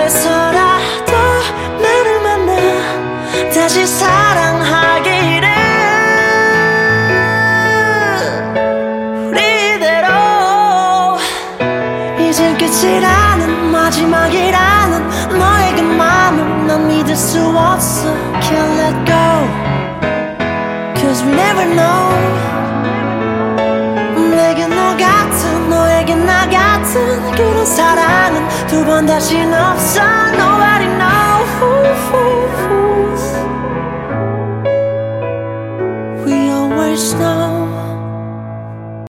위해서라도 나를 만나 다시 사랑하기를. 우리대로 이젠 끝이라는 마지막이라는 너의 그 맘을 난 믿을 수 없어. Can't let go Cause we never know. 내게 너 같은 너에게 나 같은 그런 사랑은 두 번 다신 없어. Nobody knows. We always know.